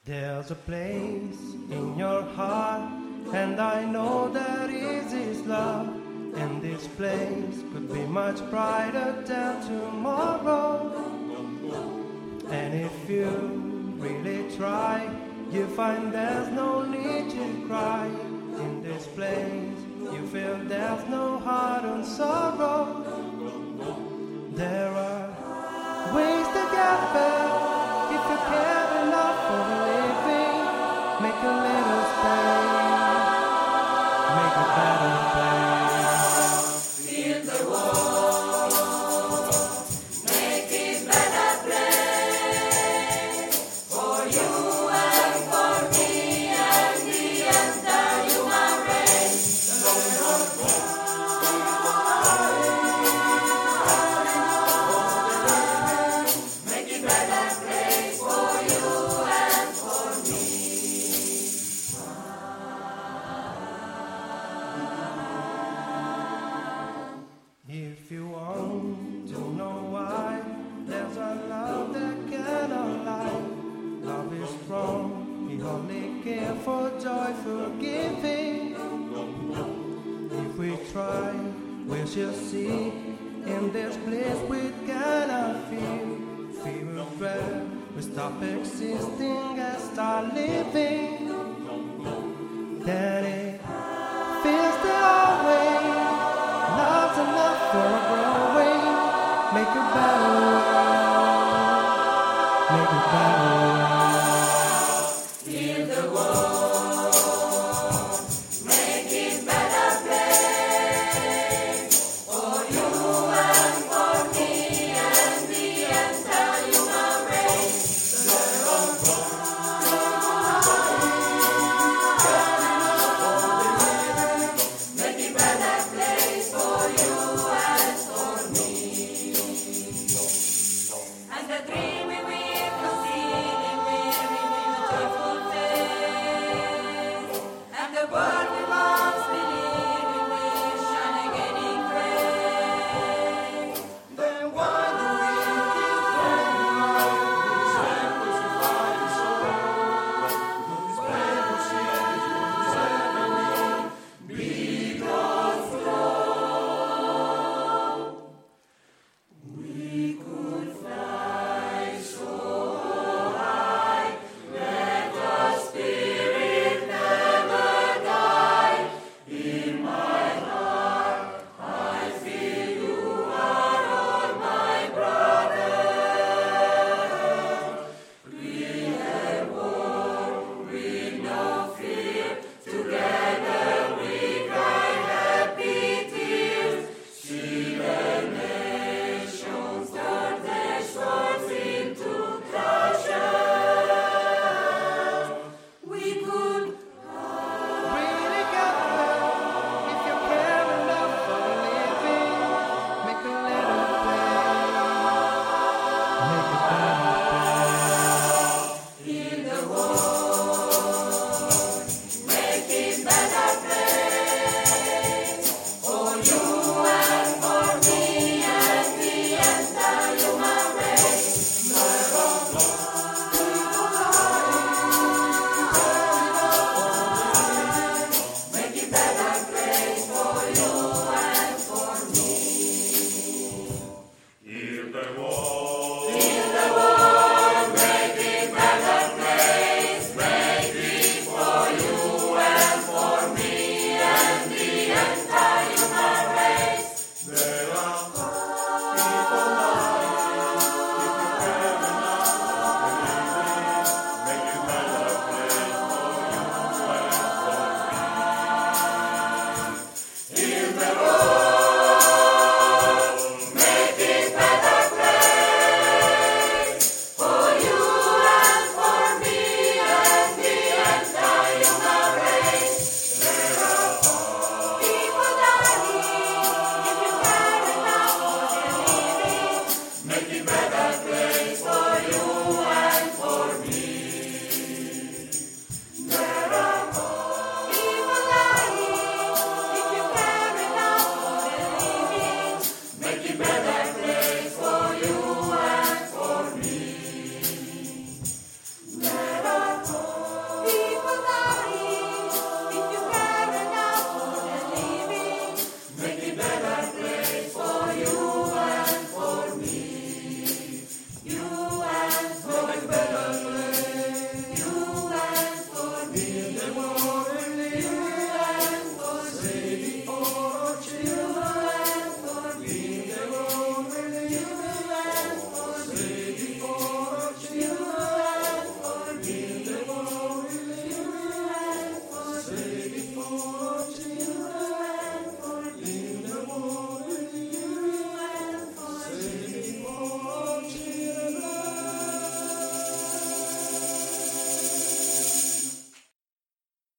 There's a place in your heart, and I know that is His love. And this place could be much brighter than tomorrow. And if you really try, you find there's no need to cry. In this place, you feel there's no heart and sorrow. There are ways to get there if you care enough for living. Make a little space, make a better place. In the world, make it better place for you and for me and the entire human race. Make it better place for you and for me. If you want to know why, there's a love that cannot lie. Love is strong, He only cares for joyful giving. If we try, we shall see. In this place we cannot feel. Fear of dread, we stop existing and start living.